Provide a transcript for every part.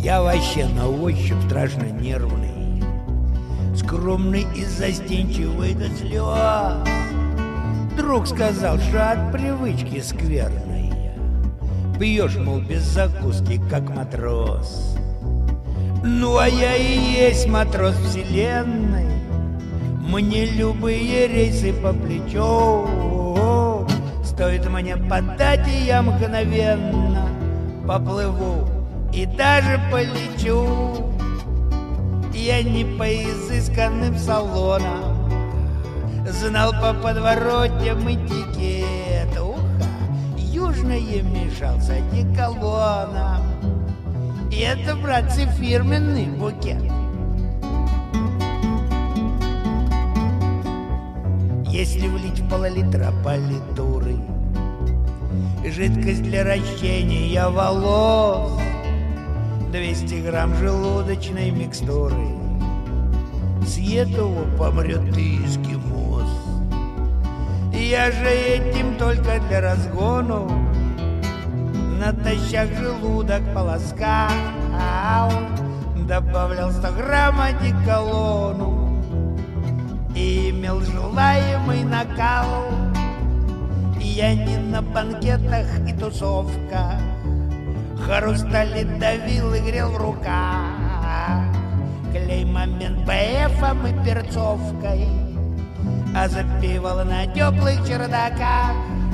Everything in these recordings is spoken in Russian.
Я вообще на ощупь страшно нервный, скромный и застенчивый до слез. Друг сказал, что от привычки скверной пьешь, мол, без закуски, как матрос. Ну, а я и есть матрос вселенной, мне любые рейсы по плечу. Стоит мне подать, и я мгновенно поплыву и даже полечу. Я не по изысканным салонам знал по подворотням этикет. Уха, южное мешал с одеколоном. И это, братцы, фирменный букет. Если влить в пол-литра политуры жидкость для ращения волос, 200 грамм желудочной микстуры, с этого помрет и эскимос. Я же этим только для разгону натощак желудок полоскал, добавлял 100 грамм одеколону и имел желаемый накал. Я не на банкетах и тусовках хрусталит, давил и грел в руках клей-момент БФом и перцовкой, а запивал на теплых чердаках.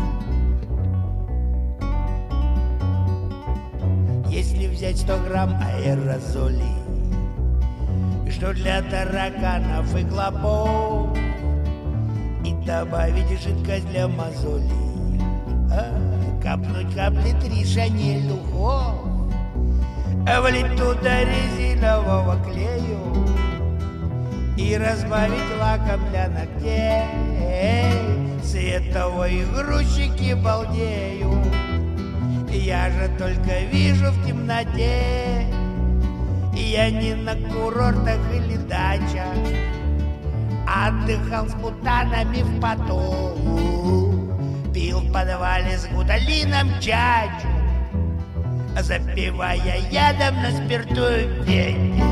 Если взять 100 грамм аэрозолей, что для тараканов и клопов, и добавить жидкость для мозолей, капнуть капли 3 Шанель духов, влить туда резинового клею и разбавить лаком для ногтей. С этого и грузчики балдеют. Я же только вижу в темноте. Я не на курортах или дачах, отдыхал с бутанами в поту, пил в подвале с гуталином чачу, запивая ядом на спирту пень.